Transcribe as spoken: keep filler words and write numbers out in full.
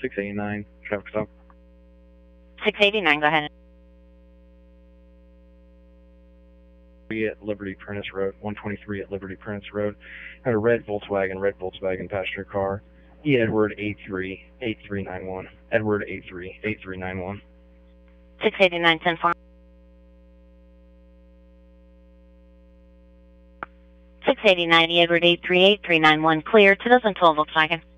six eighty-nine, traffic stop. six eighty-nine, go ahead. At Liberty Prentice Road, one twenty-three at Liberty Prentice Road. Had a red Volkswagen, red Volkswagen passenger car. E. Edward eight three eight three nine one. Edward eight three eight three nine one. six eighty-nine, ten four. six eighty-nine, E. Edward eight three eight three nine one, clear, two thousand twelve Volkswagen.